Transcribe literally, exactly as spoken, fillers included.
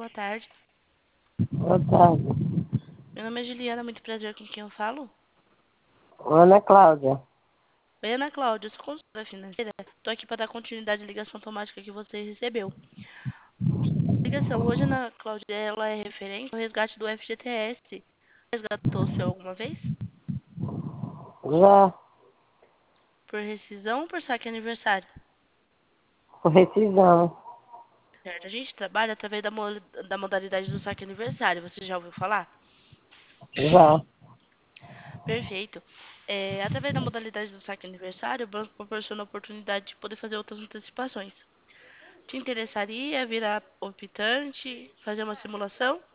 boa tarde. Boa tarde. Meu nome é Juliana, muito prazer com quem eu falo. Ana Cláudia. Oi, Ana Cláudia, eu sou consultora financeira. Estou aqui para dar continuidade à ligação automática que você recebeu. A ligação hoje, Ana Cláudia, ela é referente ao resgate do F G T S. Resgatou o seu alguma vez? Já Por rescisão ou por saque aniversário? por rescisão. Certo, a gente trabalha através da, mo- da modalidade do saque aniversário. Você já ouviu falar? Já. Perfeito. É, através da modalidade do saque aniversário, o banco proporciona a oportunidade de poder fazer outras antecipações. Te interessaria virar optante, fazer uma simulação?